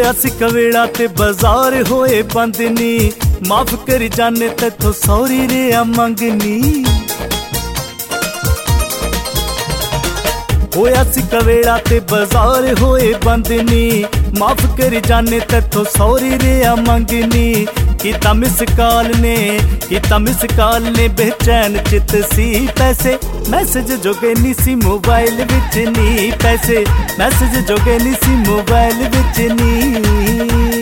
होया सी कवेड़ा ते बाजार होए बंद नी, माफ कर जाने तैथों सॉरी रे आ मंगनी। होया सी कवेड़ा ते बाजार होए बंद नी, माफ कर जाने तैथों सॉरी रे आ मंगनी। कीता मिस कॉल ने बेचैन चित सी पैसे, मैसेज जोगे नी सी मोबाइल विच नी पैसे, मैसेज जोगे नी सी मोबाइल विच नी।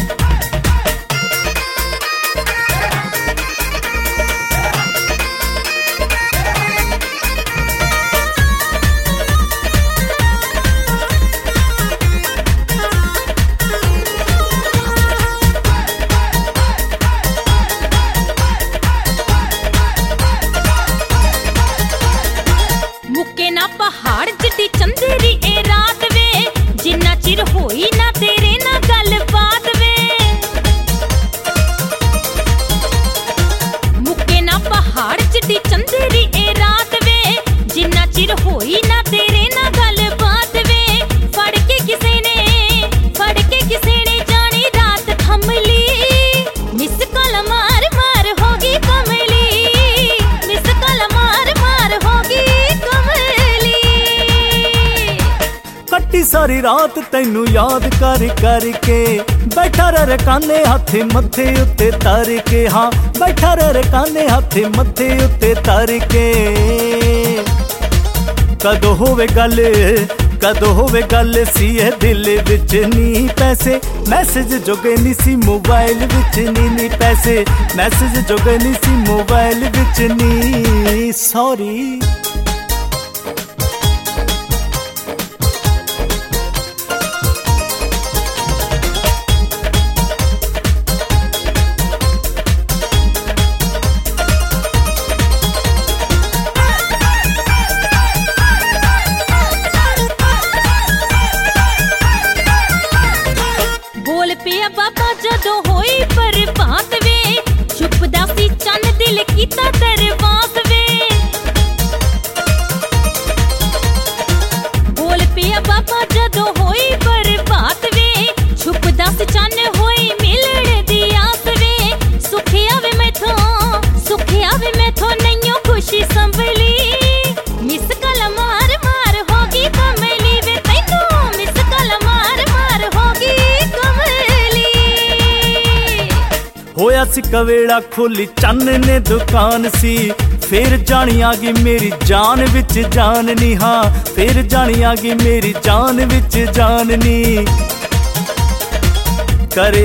मुके ना पहाड़ जिड्डी चंदेरी ए रात वे, जिन्ना चिर होई ना तेरे ना गल बात वे। मुके ना पहाड़ जिड्डी चंदेरी ए रात वे, जिन्ना चिर होई ना तेरे ना गल बात वे। फड़ के किसे ने जानी रात थम ली, मिस कॉल मार मार होगी कमली, मिस कॉल मार मार होगी कट्टी सारी रात तैनू याद कर के, बैठा रह काने हाथे मथे उत्ते तर के, हाँ बैठा रह काने हाथे मथे उत्ते तर के। कदों होवे गल सी है दिल विच नी पैसे, मैसेज जोगे नी सी मोबाइल विच नी पैसे, मैसेज जोगे नी सी मोबाइल विच नी। सॉरी पिया बाबा जदों होई बर्बाद वे, छुपदा सी चन्न दिल कीता दरवाज़ वे। बोल पिया बाबा जदों होई बर्बाद वे, छुपदा सी चन्न होई मिलण दी आस वे। सुखे आवे मैथों नैयों खुशी संभली, मिस कॉल मार मार होगी कमली वे, तैनू मिस कॉल मार मार होगी होया सी कवेड़ा खोली चन्न ने दुकान सी, फिर जानी आ गई मेरी जान विच जान नी, हाँ फिर जानी आ गई मेरी जान विच जान नी। करे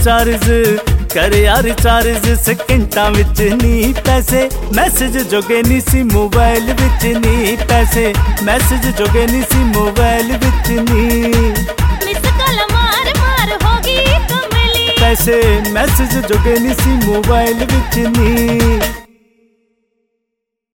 हर चार्ज सेकंडा विच नी पैसे, मैसेज जोगे नी सी मोबाइल विच नी पैसे, मैसेज जोगे नी सी मोबाइल विच नी। मिस कॉल मार मार होगी कमली पैसे, मैसेज जोगे नी सी मोबाइल विच नी।